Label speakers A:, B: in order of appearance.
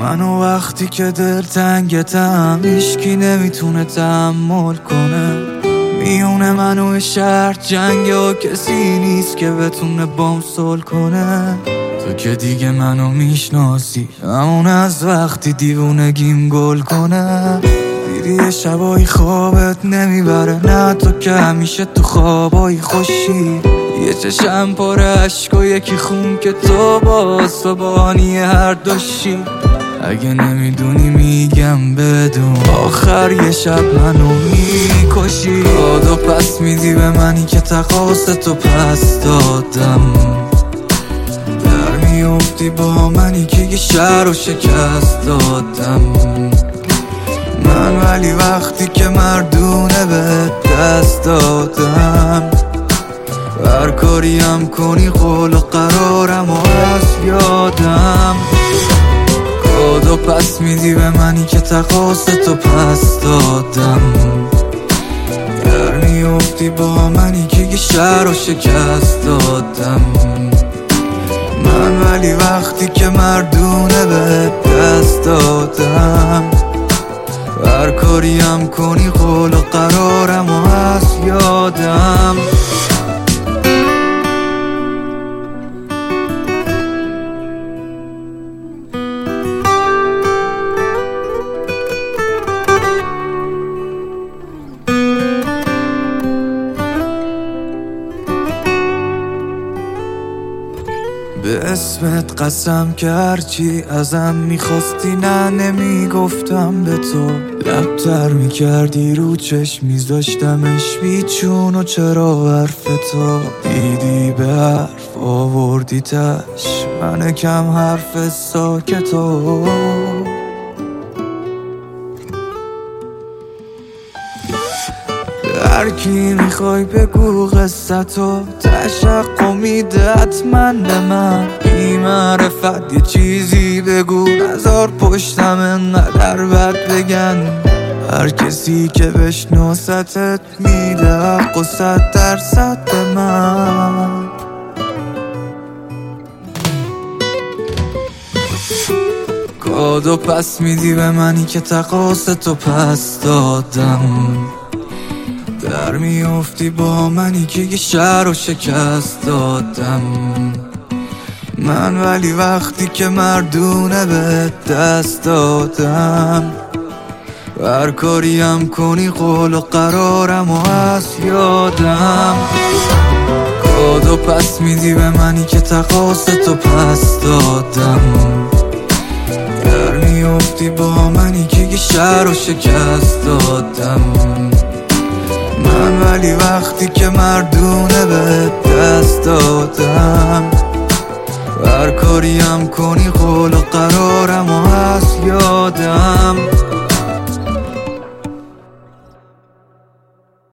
A: منو وقتی که دلتنگتم هیچکی نمیتونه تحمل کنه. میونه منو شهر جنگه و کسی نیست که بتونه بام صلح کنه. تو که دیگه منو میشناسی، همون از وقتی دیوونگیم گل کنه. دیدی شبایی خوابت نمیبره، نه تو که همیشه تو خوابایی خوشی. یه چشم پر عشق و یکی خون که تو باز تو بانی هر دوشی. اگه نمیدونی میگم بدون، آخر یه شب منو میکشی. داد پس میدی به منی که تقاص تو پس دادم. در میافتی با منی که یه شهر رو شکست دادم من، ولی وقتی که مردونه به دست دادم. هر کاریم کنی قول و قرارم و از یادم. کادو پس میدی به منی که تقاص تو پس دادم. در میافتی با منی که یه شهر رو شکست دادم من، ولی وقتی که مردونه به دست دادم. هر کاریم کنی قول و قرارم و از یادم. به اسمت قسم که هرچی ازم میخواستی نه نمیگفتم به تو. لبتر میکردی رو چشم میذاشتمش بیچون و چرا حرف تو. دیدی به حرف آوردی تش، من کم حرف ساکتو. هر کی میخوای بگو قصتو، تشق میده حتما به من. بی معرفت یه چیزی بگو، نذار پشتم انقدر بد بگن. هر کسی که بشناستت میده حق و 100% به من. کادو پس میدی به منی که تقاص تو پس دادم. در میافتی با منی که یه شهر رو شکست دادم من، ولی وقتی که مردونه به دست دادم. هر کاریم کنی قول و قرارم و از یادم. کادو پس میدی به منی که تقاص تو پس دادم. در میافتی با منی که یه شهر رو شکست دادم من، ولی وقتی که مردونه به دست دادم. هر کاریم کنی قول و قرارم و از یادم.